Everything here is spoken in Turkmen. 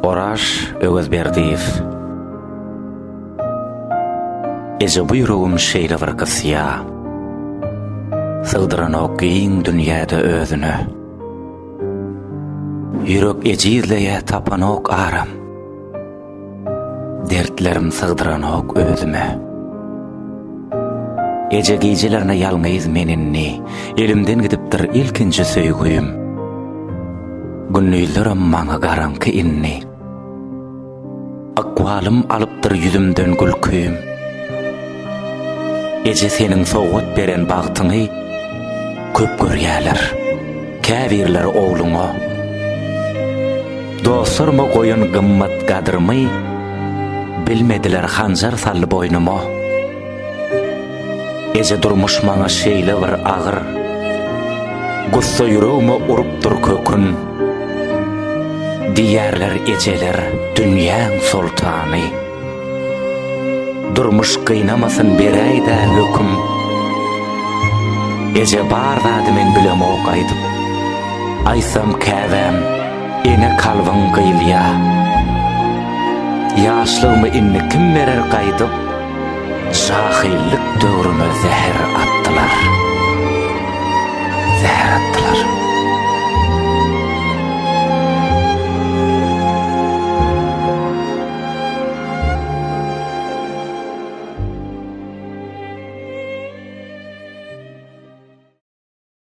Oraş Ögözberdiýew. Eje bu ýüregim şeýle bir kysýa. Sygdyranok giň dünýäde özüne. Ýürek ejizleýe tapanok aram. Dertlerim sygdyranok özüme. Eje gecelerine ýalňyz meninni, elimden gidipdir ilkinji söýgüýüm. Günnüýlerim maňa garanky inni. Akwalym alypdyr ýüzümden gülküýüm. Eje seniň sowgat beren bagtyňy köp görýärler. Käbirler ogluňa. Dostlarma goýan gymmat gadrymy bilmediler hanjar sally boýnuma. Eje durmuş maňa şeýle bir agyr. Gussa ýüregime urupdyr kökün. Diýerler ejeler dünýäň sultany. Durmuş gıynamasın bereýde höküm. Eje bar zady men bilemok aýdyp. Aýsam käbäm ene kalbyň gylýa. Ýaşlygymy inni kim berer gaýdyp? Jahillik döwrüme zäher atdylar.